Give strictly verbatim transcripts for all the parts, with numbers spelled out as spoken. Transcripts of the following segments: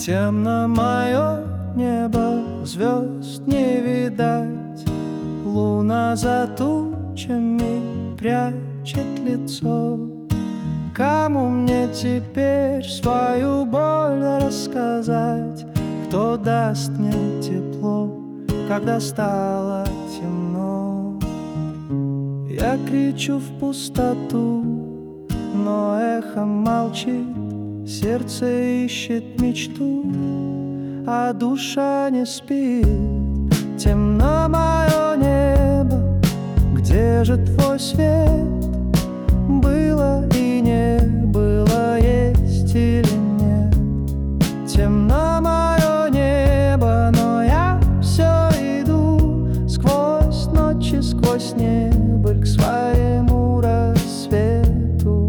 Темно мое небо, звезд не видать, луна за тучами прячет лицо. Кому мне теперь свою боль рассказать? Кто даст мне тепло, когда стало темно? Я кричу в пустоту, но эхо молчит. Сердце ищет мечту, а душа не спит. Темно мое небо, где же твой свет? Было и не было, есть или нет? Темно мое небо, но я все иду сквозь ночи, сквозь небо к своему рассвету.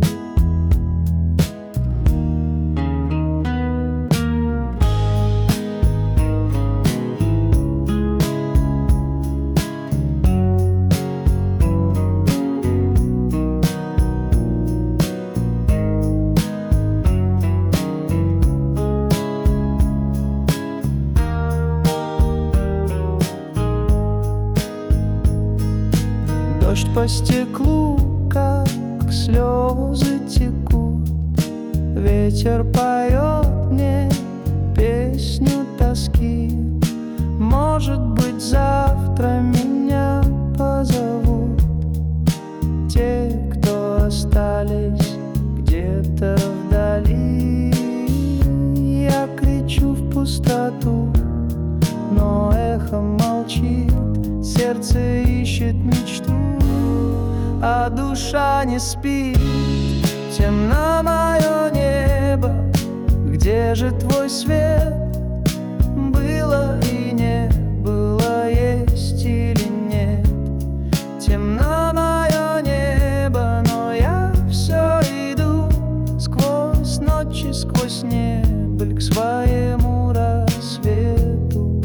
Дождь по стеклу, как слезы текут. Ветер поет мне песню тоски. Может быть, завтра меня позовут те, кто остались где-то вдали. Я кричу в пустоту, но эхо молчит. Сердце ищет мечту, а душа не спит. Темно мое небо, где же твой свет? Было и не было, есть или нет? Темно мое небо, но я все иду сквозь ночи, сквозь небо к своему рассвету.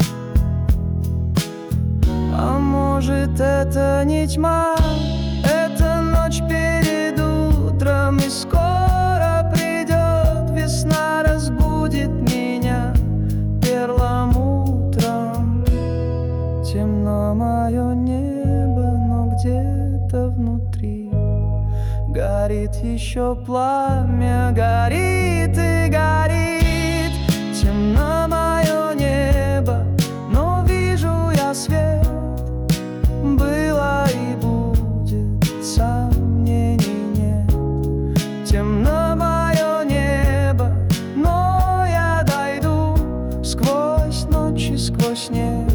А может, это не тьма, это ночь перед утром, и скоро придет весна, разбудит меня перламутром. Темно мое небо, но где-то внутри горит еще пламя, горит и горит. Темно мое небо, но вижу я свет. Было и будет, сомнений нет. Темно мое небо, но я дойду сквозь ночи, сквозь небо.